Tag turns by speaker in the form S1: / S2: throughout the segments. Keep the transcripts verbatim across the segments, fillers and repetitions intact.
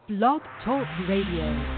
S1: Blog Talk Radio.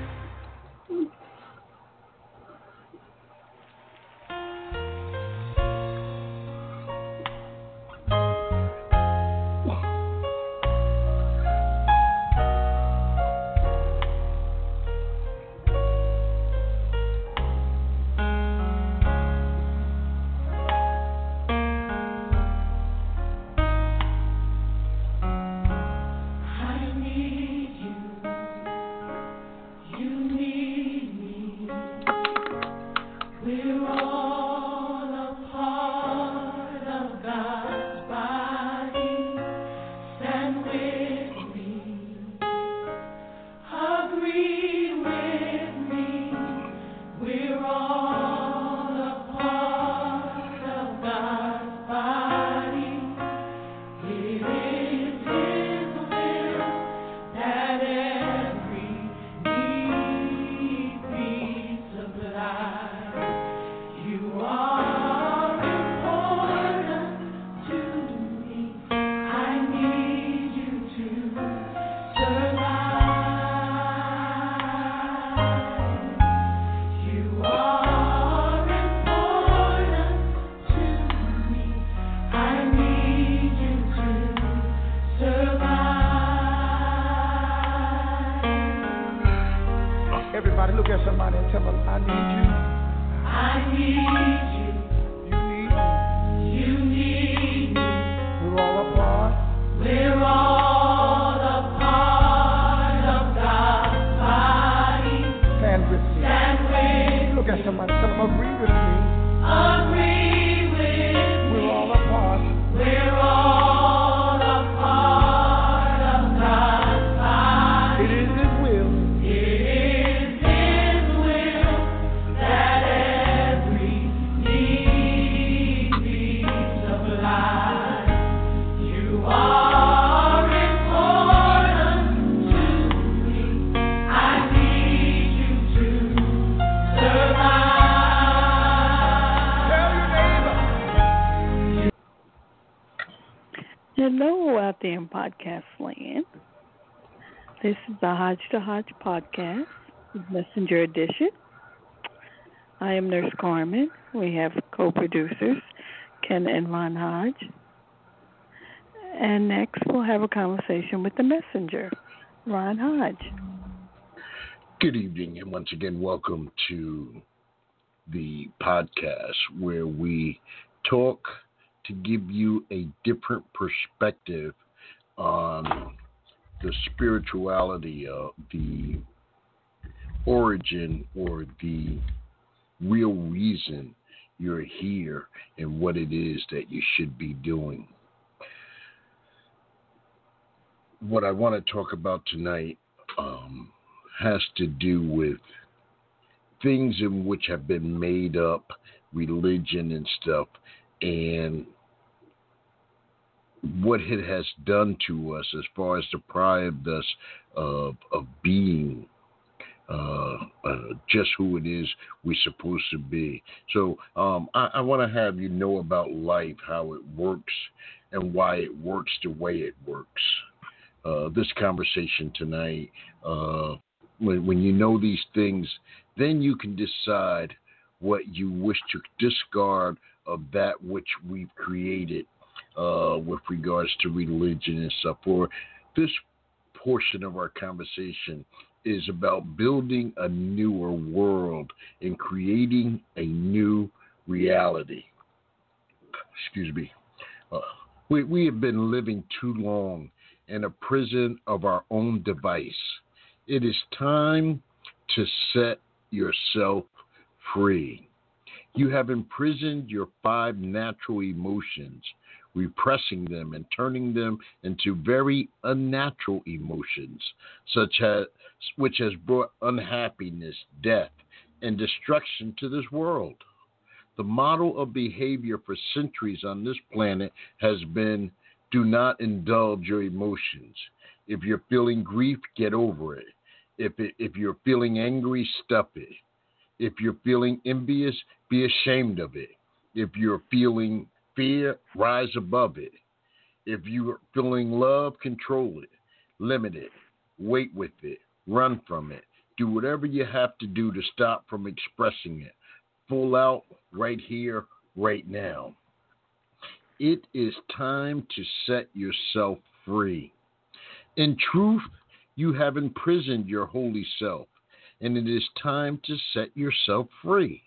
S2: Hello out there in podcast land. This is the Hodge to Hodge podcast, Messenger Edition. I am Nurse Carmen. We have co-producers, Ken and Ron Hodge. And next we'll have a conversation with the messenger, Ron Hodge.
S3: Good evening, and once again, welcome to the podcast where we talk to give you a different perspective on the spirituality of the origin or the real reason you're here and what it is that you should be doing. What I want to talk about tonight um, has to do with things in which have been made up, religion and stuff, and what it has done to us as far as deprived us of of being uh, uh, just who it is we're supposed to be. So um, I, I want to have you know about life, how it works, and why it works the way it works. Uh, this conversation tonight, uh, when, when you know these things, then you can decide what you wish to discard of that which we've created uh, with regards to religion and stuff. For this portion of our conversation is about building a newer world and creating a new reality. Excuse me. Uh, we, we have been living too long in a prison of our own device. It is time to set yourself free. You have imprisoned your five natural emotions, repressing them and turning them into very unnatural emotions, such as which has brought unhappiness, death, and destruction to this world. The model of behavior for centuries on this planet has been, do not indulge your emotions. If you're feeling grief, get over it. If it, if you're feeling angry, stuff it. If you're feeling envious, be ashamed of it. If you're feeling fear, rise above it. If you're feeling love, control it, limit it. wait with it, run from it, do whatever you have to do to stop from expressing it. Full out, right here, right now. It is time to set yourself free. In truth, you have imprisoned your holy self, and it is time to set yourself free.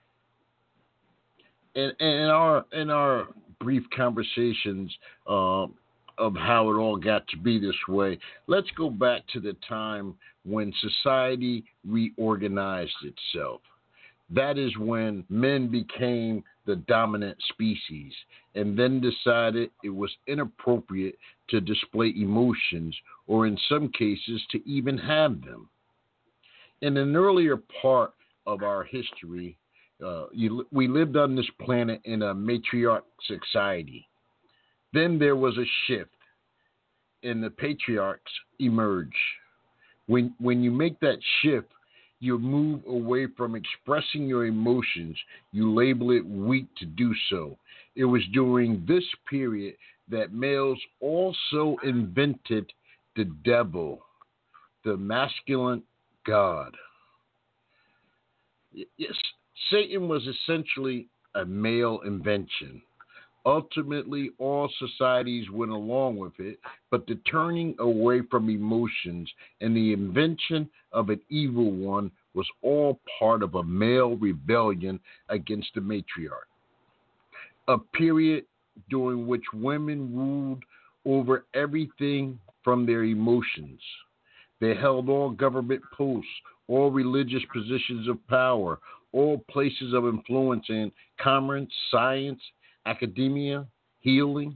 S3: And, and in our in our brief conversations uh, of how it all got to be this way, let's go back to the time when society reorganized itself. That is when men became the dominant species and then decided it was inappropriate to display emotions or in some cases to even have them. In an earlier part of our history, uh, you, we lived on this planet in a matriarch society. Then there was a shift and the patriarchs emerge. When, when you make that shift, you move away from expressing your emotions. You label it weak to do so. It was during this period that males also invented the devil, the masculine god. Yes, Satan was essentially a male invention. Ultimately, all societies went along with it, but the turning away from emotions and the invention of an evil one was all part of a male rebellion against the matriarch. A period during which women ruled over everything from their emotions. They held all government posts, all religious positions of power, all places of influence in commerce, science, academia, healing.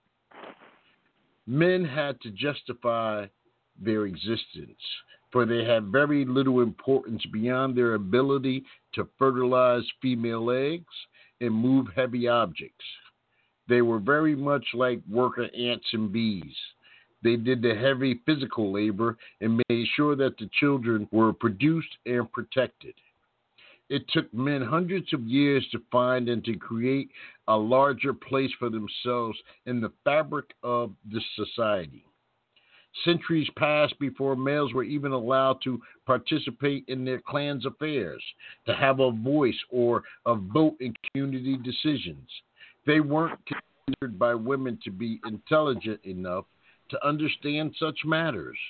S3: Men had to justify their existence, for they had very little importance beyond their ability to fertilize female eggs and move heavy objects. They were very much like worker ants and bees. They did the heavy physical labor and made sure that the children were produced and protected. It took men hundreds of years to find and to create a larger place for themselves in the fabric of this society. Centuries passed before males were even allowed to participate in their clan's affairs, to have a voice or a vote in community decisions. They weren't considered by women to be intelligent enough to understand such matters.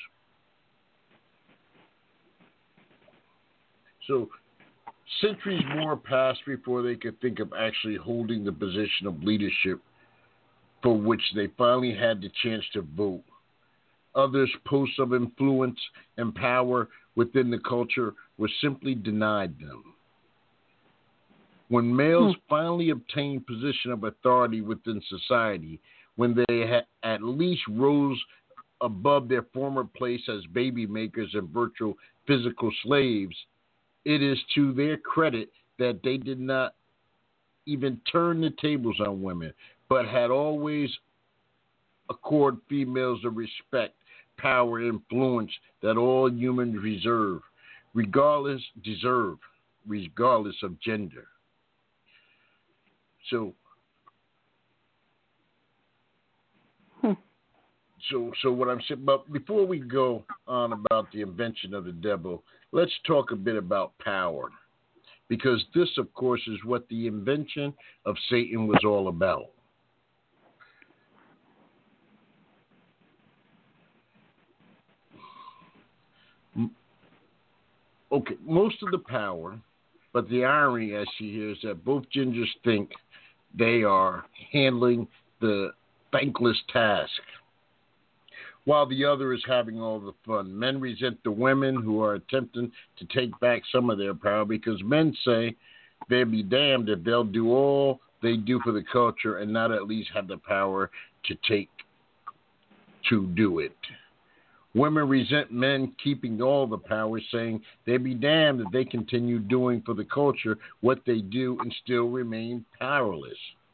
S3: So, centuries more passed before they could think of actually holding the position of leadership for which they finally had the chance to vote. Others' posts of influence and power within the culture were simply denied them. When males hmm. finally obtained position of authority within society, when they had at least rose above their former place as baby makers and virtual physical slaves, it is to their credit that they did not even turn the tables on women, but had always accorded females the respect, power, and influence that all humans reserve, regardless deserve, regardless of gender. So, hmm. so, so what I'm saying. But before we go on about the invention of the devil, let's talk a bit about power, because this, of course, is what the invention of Satan was all about. Okay, most of the power, but the irony, as she hears, that both genders think they are handling the thankless task, while the other is having all the fun. Men resent the women who are attempting to take back some of their power, because men say they'll be damned if they'll do all they do for the culture and not at least have the power to take to do it. Women resent men keeping all the power, saying they'd be damned if they continue doing for the culture what they do and still remain powerless.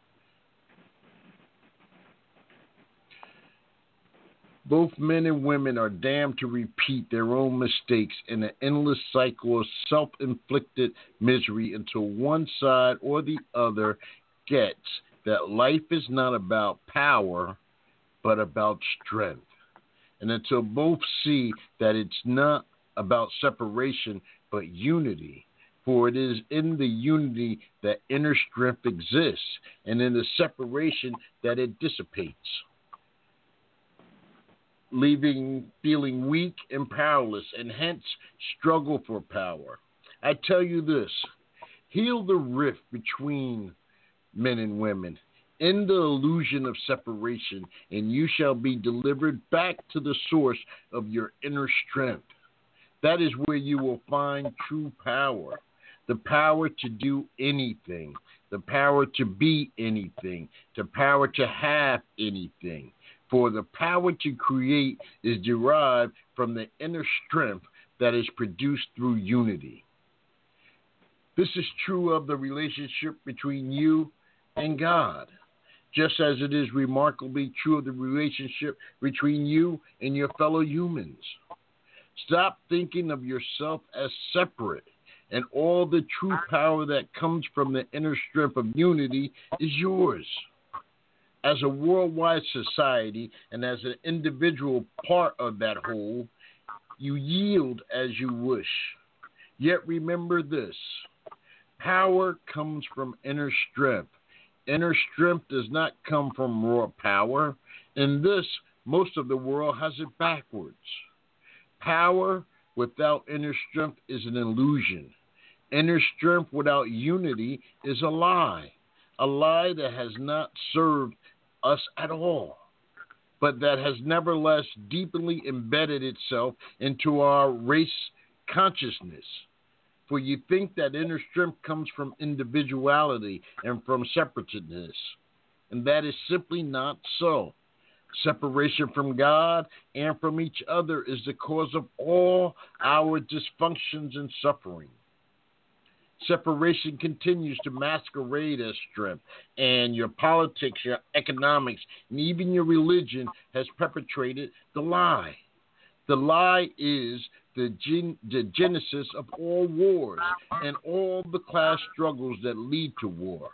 S3: Both men and women are damned to repeat their own mistakes in an endless cycle of self-inflicted misery until one side or the other gets that life is not about power, but about strength. and until both see that it's not about separation but unity. For it is in the unity that inner strength exists, and in the separation that it dissipates, leaving feeling weak and powerless, and hence struggle for power. I tell you this, heal the rift between men and women in the illusion of separation, and you shall be delivered back to the source of your inner strength. That is where you will find true power. The power to do anything, the power to be anything, the power to have anything. For the power to create is derived from the inner strength that is produced through unity. This is true of the relationship between you and God, just as it is remarkably true of the relationship between you and your fellow humans. Stop thinking of yourself as separate, and all the true power that comes from the inner strength of unity is yours. As a worldwide society and as an individual part of that whole, you yield as you wish. Yet remember this, power comes from inner strength. Inner strength does not come from raw power. In this, most of the world has it backwards. Power without inner strength is an illusion. Inner strength without unity is a lie, a lie that has not served us at all, but that has nevertheless deeply embedded itself into our race consciousness. For you think that inner strength comes from individuality and from separateness, and that is simply not so. Separation from God and from each other is the cause of all our dysfunctions and suffering. Separation continues to masquerade as strength, and your politics, your economics, and even your religion has perpetrated the lie. The lie is the, gen- the genesis of all wars and all the class struggles that lead to war,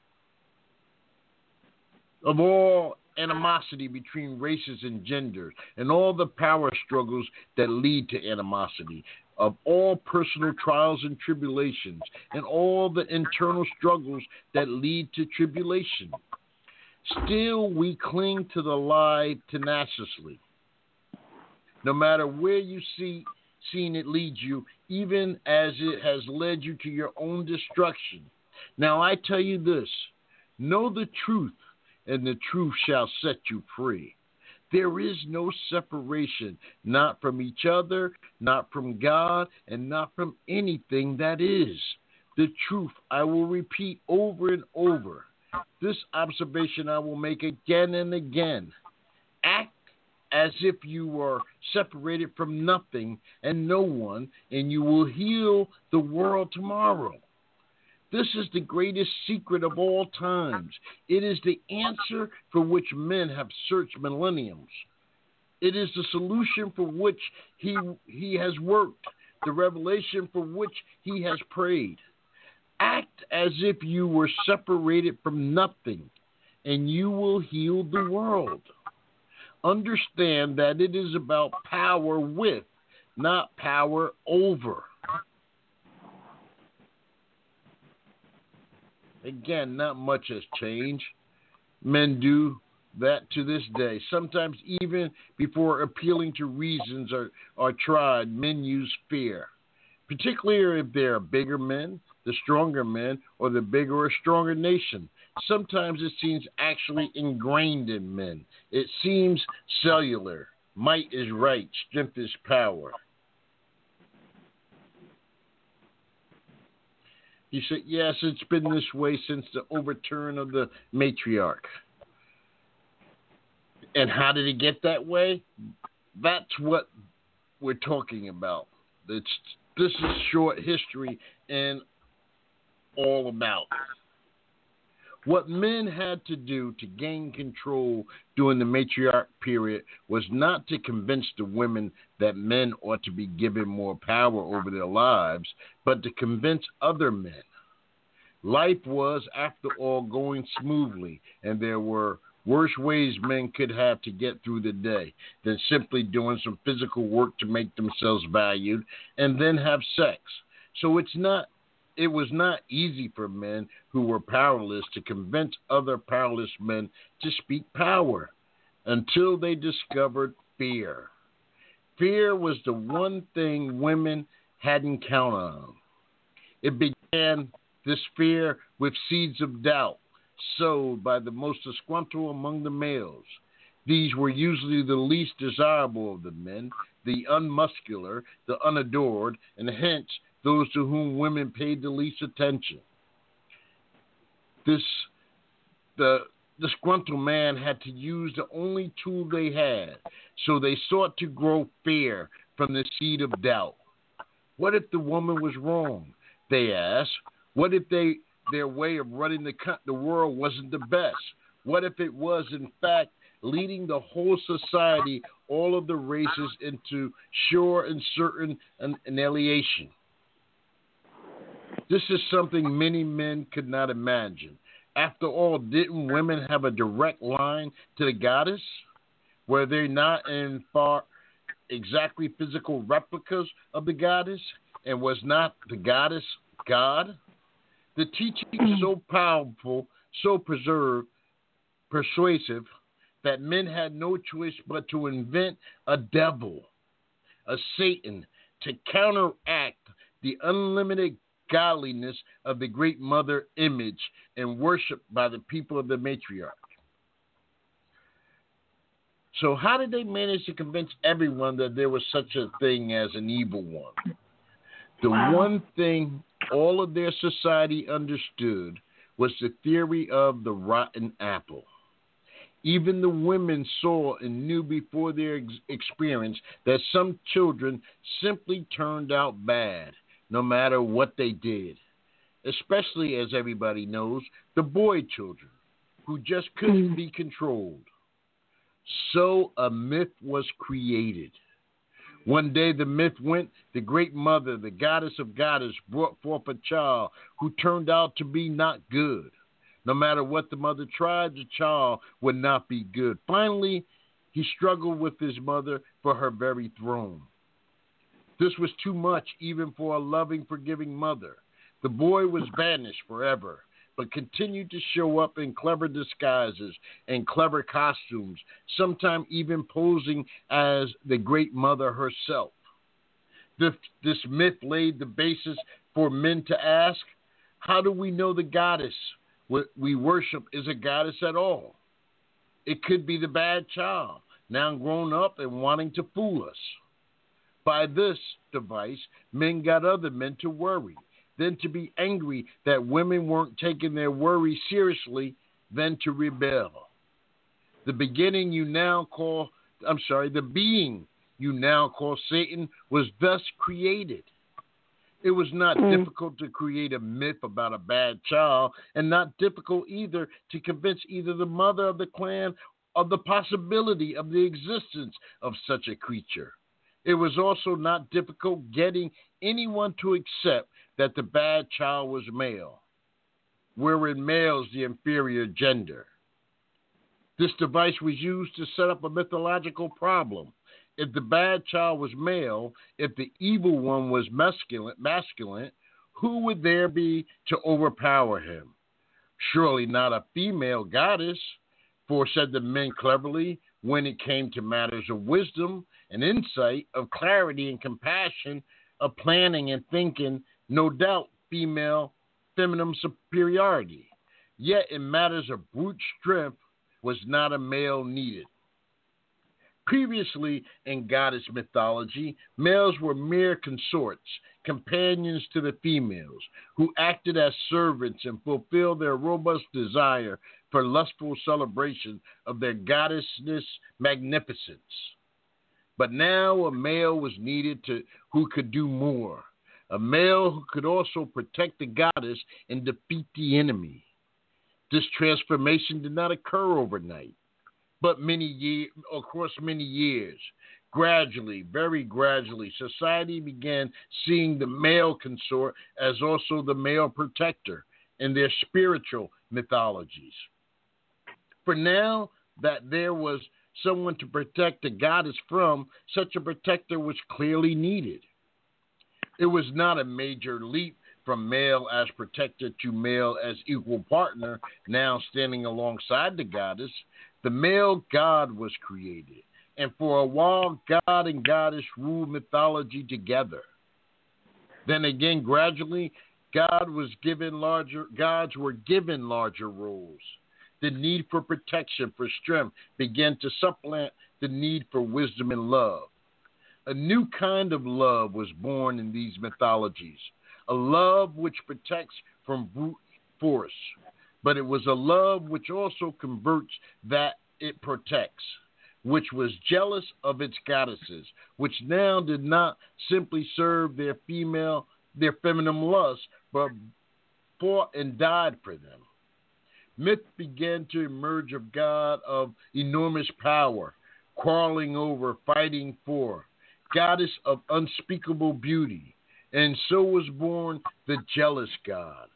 S3: of all animosity between races and genders, and all the power struggles that lead to animosity, of all personal trials and tribulations, and all the internal struggles that lead to tribulation. Still, we cling to the lie tenaciously. No matter where you see seen it lead you, even as it has led you to your own destruction. Now I tell you this, know the truth, and the truth shall set you free. There is no separation, not from each other, not from God, and not from anything that is. The truth I will repeat over and over. This observation I will make again and again. Act as if you were separated from nothing and no one, and you will heal the world tomorrow. This is the greatest secret of all times. It is the answer for which men have searched millenniums. It is the solution for which he, he has worked, the revelation for which he has prayed. Act as if you were separated from nothing, and you will heal the world. Understand that it is about power with, not power over. Again, not much has changed. Men do that to this day. Sometimes even before appealing to reasons are, are tried, men use fear. Particularly if they are bigger men, the stronger men, or the bigger or stronger nation. Sometimes it seems actually ingrained in men. It seems cellular. Might is right. Strength is power. He said, yes, it's been this way since the overturn of the matriarch. And how did it get that way? That's what we're talking about. It's, this is short history and all about it. What men had to do to gain control during the matriarch period was not to convince the women that men ought to be given more power over their lives, but to convince other men. Life was, after all, going smoothly, and there were worse ways men could have to get through the day than simply doing some physical work to make themselves valued and then have sex. So it's not it was not easy for men who were powerless to convince other powerless men to speak power until they discovered fear. Fear was the one thing women hadn't counted on. It began, this fear, with seeds of doubt sowed by the most disgruntled among the males. These were usually the least desirable of the men, the unmuscular, the unadored, and hence those to whom women paid the least attention. This, the disgruntled man had to use the only tool they had, so they sought to grow fear from the seed of doubt. What if the woman was wrong? They asked. What if they their way of running the the world wasn't the best? What if it was, in fact, leading the whole society, all of the races, into sure and certain annihilation? This is something many men could not imagine. After all, didn't women have a direct line to the goddess? Were they not in far exactly physical replicas of the goddess? And was not the goddess God? The teaching so powerful, so preserved, persuasive, that men had no choice but to invent a devil, a Satan, to counteract the unlimited godliness of the great mother image and worshipped by the people of the matriarch. So how did they manage to convince everyone that there was such a thing as an evil one? The wow. one thing all of their society understood was the theory of the rotten apple. Even the women saw and knew before their ex- experience that some children simply turned out bad, no matter what they did. Especially, as everybody knows, the boy children, who just couldn't be controlled. So a myth was created. One day the myth went, the great mother, the goddess of goddess, brought forth a child who turned out to be not good. No matter what the mother tried, the child would not be good. Finally, he struggled with his mother for her very throne. This was too much even for a loving, forgiving mother. The boy was banished forever, but continued to show up in clever disguises and clever costumes, sometimes even posing as the great mother herself. This, this myth laid the basis for men to ask, how do we know the goddess we worship is a goddess at all? It could be the bad child, now grown up and wanting to fool us. By this device, men got other men to worry, then to be angry that women weren't taking their worry seriously, then to rebel. The beginning you now call, I'm sorry, the being you now call Satan was thus created. It was not mm. difficult to create a myth about a bad child, and not difficult either to convince either the mother of the clan of the possibility of the existence of such a creature. It was also not difficult getting anyone to accept that the bad child was male, wherein males the inferior gender. This device was used to set up a mythological problem. If the bad child was male, if the evil one was masculine, masculine, who would there be to overpower him? Surely not a female goddess, for, said the men cleverly, when it came to matters of wisdom and insight, of clarity and compassion, of planning and thinking, no doubt female, feminine superiority. Yet in matters of brute strength was not a male needed. Previously in goddess mythology, males were mere consorts, companions to the females, who acted as servants and fulfilled their robust desire for lustful celebration of their goddessness magnificence. But now a male was needed to who could do more, a male who could also protect the goddess and defeat the enemy. This transformation did not occur overnight, but many years, across many years. Gradually, very gradually, society began seeing the male consort as also the male protector in their spiritual mythologies. For now that there was someone to protect the goddess from, such a protector was clearly needed. It was not a major leap from male as protector to male as equal partner, now standing alongside the goddess. The male god was created, and for a while god and goddess ruled mythology together. Then again, gradually, God was given larger gods were given larger roles. The need for protection, for strength, began to supplant the need for wisdom and love. A new kind of love was born in these mythologies, a love which protects from brute force, but it was a love which also converts that it protects, which was jealous of its goddesses, which now did not simply serve their female, their feminine lust, but fought and died for them. Myth began to emerge of God of enormous power, quarreling over, fighting for, goddess of unspeakable beauty, and so was born the jealous God.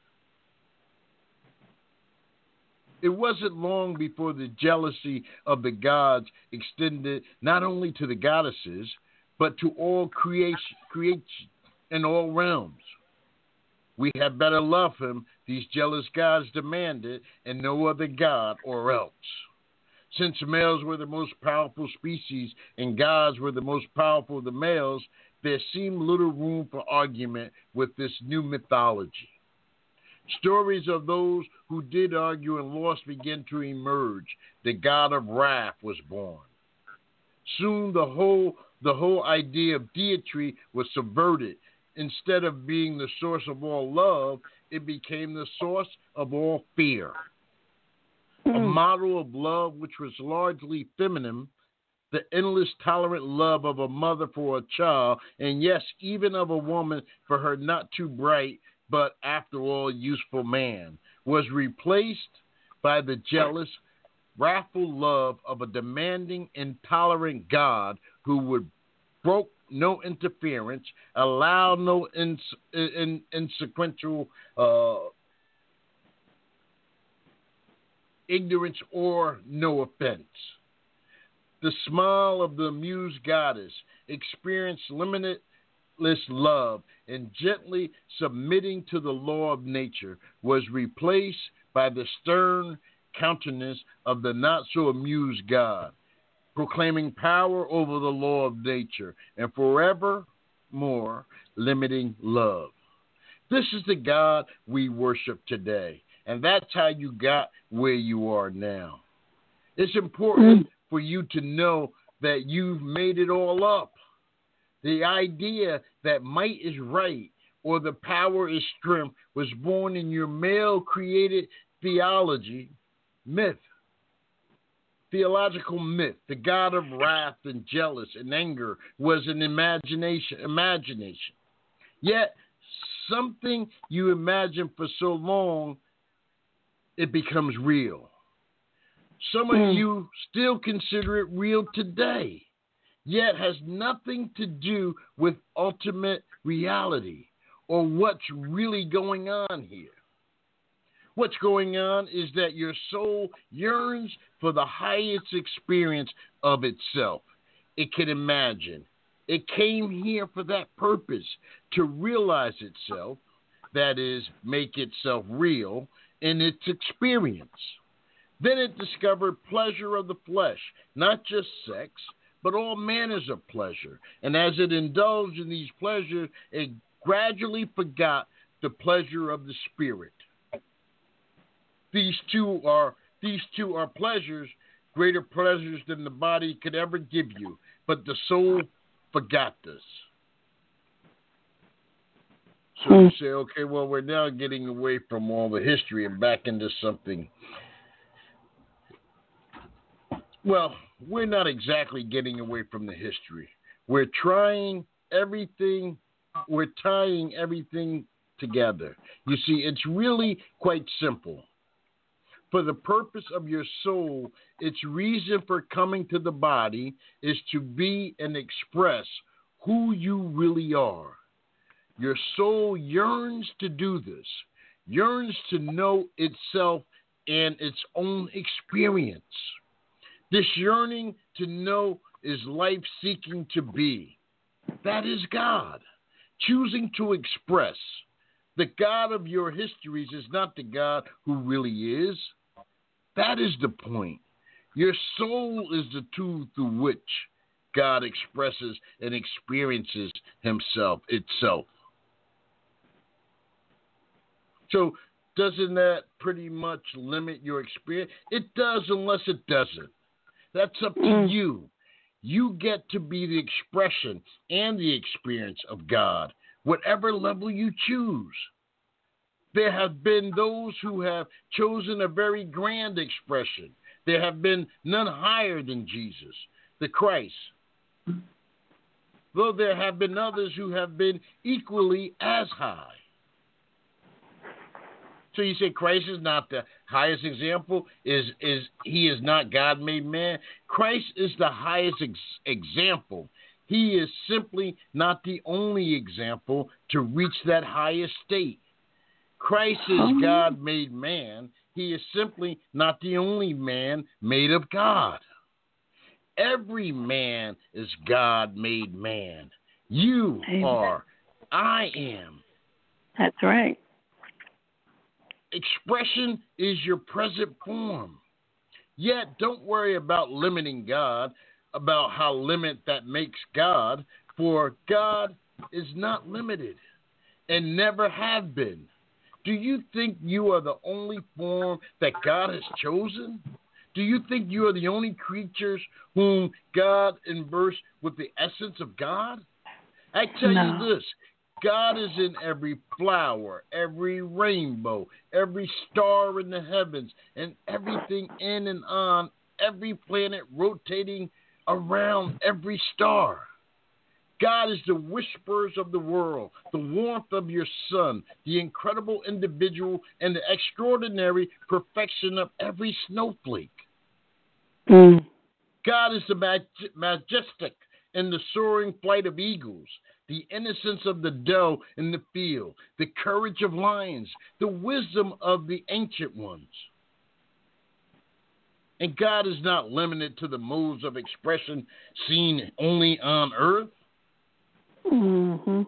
S3: It wasn't long before the jealousy of the gods extended not only to the goddesses, but to all creation, creation in all realms. We had better love him, these jealous gods demanded, and no other god or else. Since males were the most powerful species and gods were the most powerful of the males, there seemed little room for argument with this new mythology. Stories of those who did argue and lost began to emerge. The god of wrath was born. Soon the whole the whole idea of deity was subverted. Instead of being the source of all love, it became the source of all fear. Mm. A model of love which was largely feminine, the endless tolerant love of a mother for a child, and yes, even of a woman for her not too bright, but after all useful man, was replaced by the jealous, wrathful love of a demanding, intolerant God who would broke no interference, allow no ins- in- insequential uh, ignorance or no offense. The smile of the amused goddess experienced limitless love and gently submitting to the law of nature was replaced by the stern countenance of the not-so-amused God, proclaiming power over the law of nature and forevermore limiting love. This is the God we worship today, and that's how you got where you are now. It's important mm. for you to know that you've made it all up. The idea that might is right or the power is strength was born in your male-created theology, myth. Theological myth, the god of wrath and jealous and anger was an imagination, imagination. Yet, something you imagine for so long, it becomes real. Some mm. of you still consider it real today, yet has nothing to do with ultimate reality or what's really going on here. What's going on is that your soul yearns for the highest experience of itself. It can imagine. It came here for that purpose, to realize itself, that is, make itself real in its experience. Then it discovered pleasure of the flesh, not just sex, but all manners of pleasure. And as it indulged in these pleasures, it gradually forgot the pleasure of the spirit. These two are these two are pleasures, greater pleasures than the body could ever give you, but the soul forgot this. So you say, okay, well, we're now getting away from all the history and back into something. Well, we're not exactly getting away from the history. We're trying everything, we're tying everything together. You see, it's really quite simple. For the purpose of your soul, its reason for coming to the body is to be and express who you really are. Your soul yearns to do this, yearns to know itself and its own experience. This yearning to know is life seeking to be. That is God. Choosing to express. The God of your histories is not the God who really is. That is the point. Your soul is the tool through which God expresses and experiences himself itself. So doesn't that pretty much limit your experience? It does, unless it doesn't. That's up to mm. you. You get to be the expression and the experience of God, whatever level you choose. There have been those who have chosen a very grand expression. There have been none higher than Jesus, the Christ. Though there have been others who have been equally as high. So you say Christ is not the highest example? Is is he is not God made man? Christ is the highest ex- example. He is simply not the only example to reach that highest state. Christ is God made man. He is simply not the only man made of God. Every man is God made man. You Amen. Are. I am.
S2: That's right.
S3: Expression is your present form. Yet don't worry about limiting God, about how limit that makes God, for God is not limited and never have been. Do you think you are the only form that God has chosen? Do you think you are the only creatures whom God immersed with the essence of God? I tell no. you this, God is in every flower, every rainbow, every star in the heavens, and everything in and on every planet rotating around every star. God is the whispers of the world, the warmth of your sun, the incredible individual, and the extraordinary perfection of every snowflake. Mm. God is the mag- majestic and the soaring flight of eagles, the innocence of the doe in the field, the courage of lions, the wisdom of the ancient ones. And God is not limited to the modes of expression seen only on earth.
S2: Mm-hmm.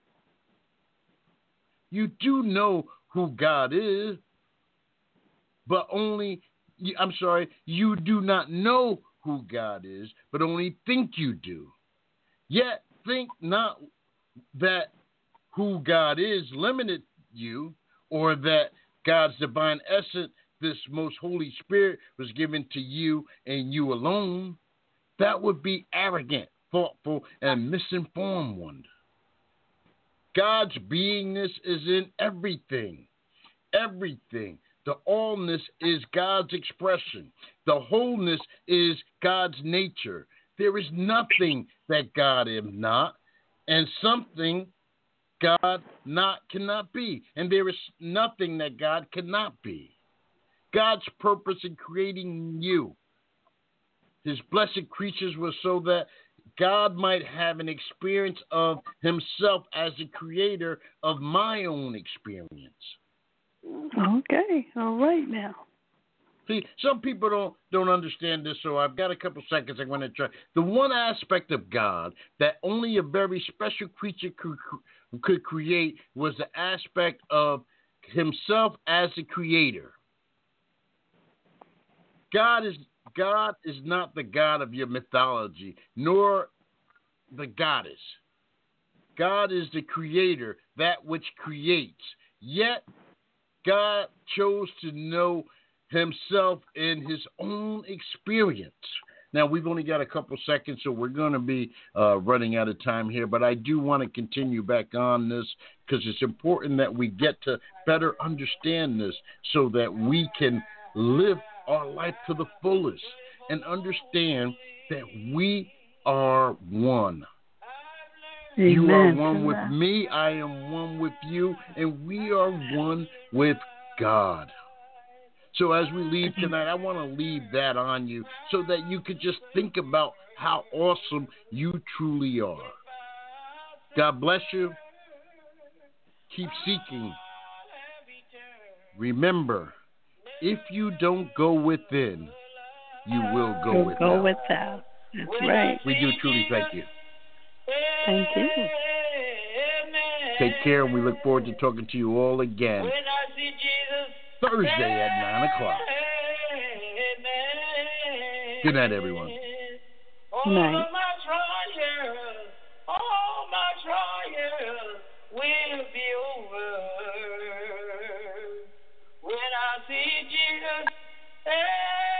S3: You do know who God is, but only, I'm sorry, you do not know who God is, but only think you do. Yet think not that who God is limited you, or that God's divine essence, this most Holy Spirit, was given to you and you alone. That would be arrogant, thoughtful, and misinformed one. God's beingness is in everything. Everything. The allness is God's expression. The wholeness is God's nature. There is nothing that God is not, and something God not cannot be. And there is nothing that God cannot be. God's purpose in creating you, his blessed creatures, was so that God might have an experience of himself as the creator of my own experience.
S2: Okay, all right now.
S3: See, some people don't don't understand this, so I've got a couple seconds I'm going to try. The one aspect of God that only a very special creature could, could create was the aspect of himself as the creator. God is God is not the God of your mythology, nor the goddess. God is the creator, that which creates. Yet, God chose to know himself in his own experience. Now, we've only got a couple seconds, so we're going to be uh, running out of time here, but I do want to continue back on this because it's important that we get to better understand this so that we can live our life to the fullest and understand that we are one.
S2: Amen.
S3: You are one with me, I am one with you, and we are one with God. So as we leave tonight, I want to leave that on you so that you could just think about how awesome you truly are. God bless you. Keep seeking. Remember, if you don't go within, you will go
S2: You'll
S3: without.
S2: go without. That's right.
S3: We do truly thank you.
S2: Thank you.
S3: Take care, and we look forward to talking to you all again Thursday at nine o'clock. Good night, everyone.
S2: Good night.
S4: All my trials will be over when I see Jesus. Hey.